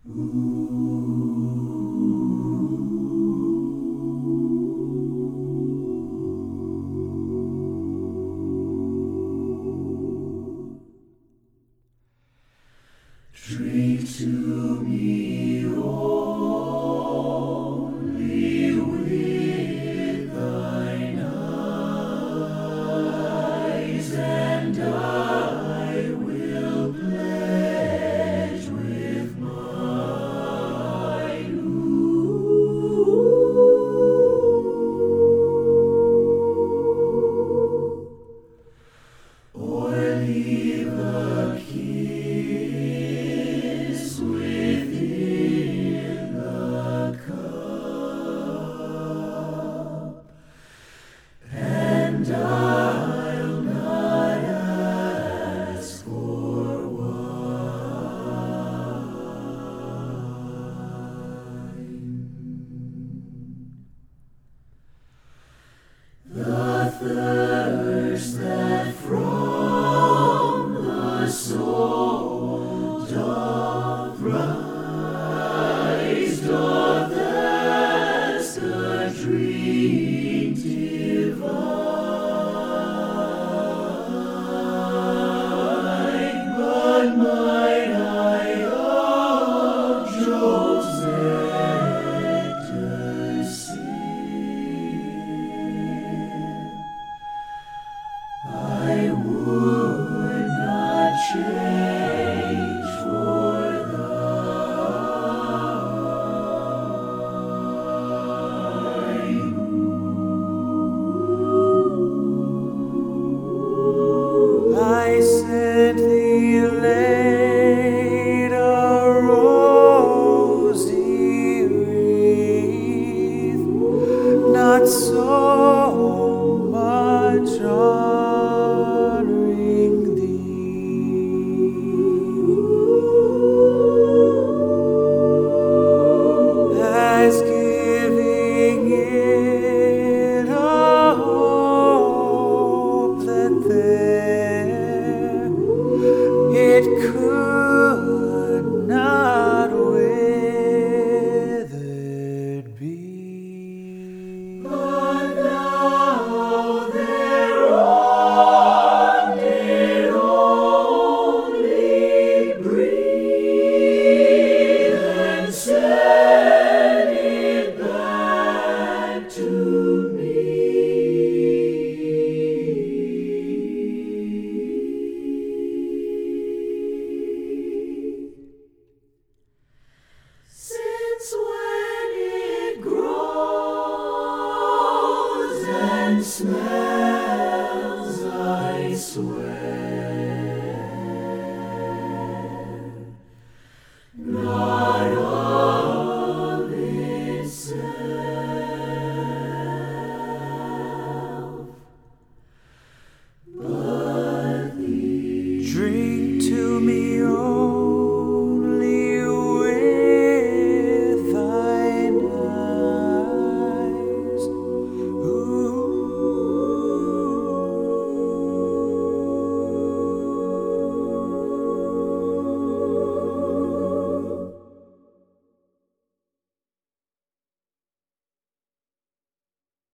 Drink to me only with thine eyes, and I will pledge with mine. Or leave a kiss within the cup, and I'll not ask for wine. The thirst that from the soul doth rise, doth ask a drink divine, but mine eye of Jove's nectar sip, I would not change for thine. I sent thee late a rosy wreath, not so much honoring thee as giving it a hope that there it could not withered be. But thou thereon did only breathe and send it back to me. Since when it grows and smells, I swear